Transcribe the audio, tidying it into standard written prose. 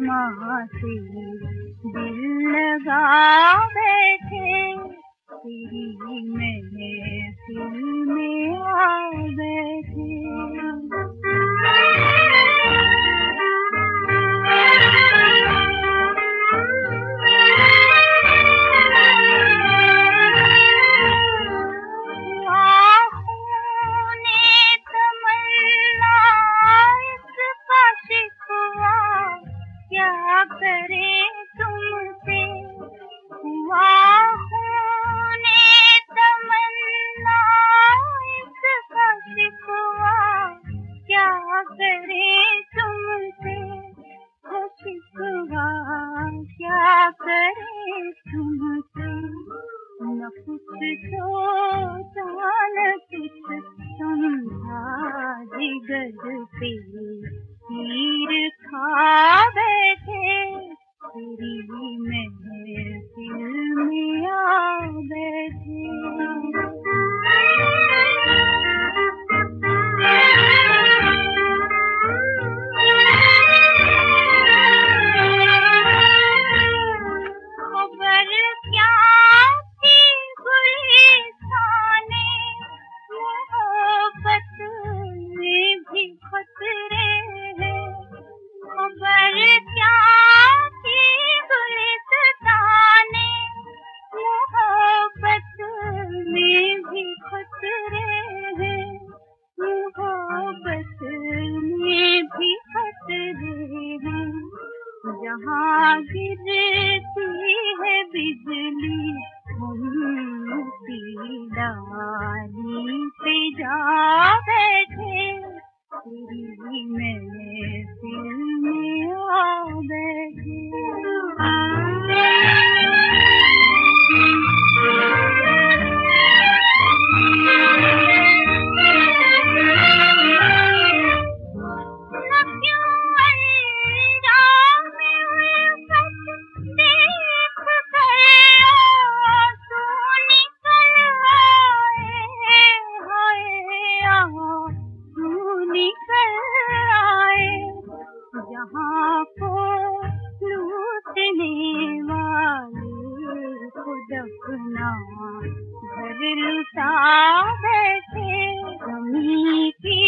माँ से दिल लगा बैठे, तेरी महफिल में आ बैठे। क्या करे तुमसे ने तमन्ना, इसका शिकवा क्या करे तुमसे, वो शिकवा क्या करे तुमसे। न कुछ सोचा न कुछ समझा, जिगर पे तीर खा बैठे, तेरी महफिल में आ बैठे। खबर क्या थी गुलिस्ताने, मोहब्बत में भी खतरे हैं। खबर क्या थी गुलिस्ताने, मोहब्बत में भी खतरे हैं। मोहब्बत में भी खतरे हैं। जहाँ गिरती है बिजली, हम उसी डाली पे जा बैठे, तेरी महफिल में आ बैठे। जहाँ को लूटने वाले खुद अपना घर लुटा बैठे, कमी की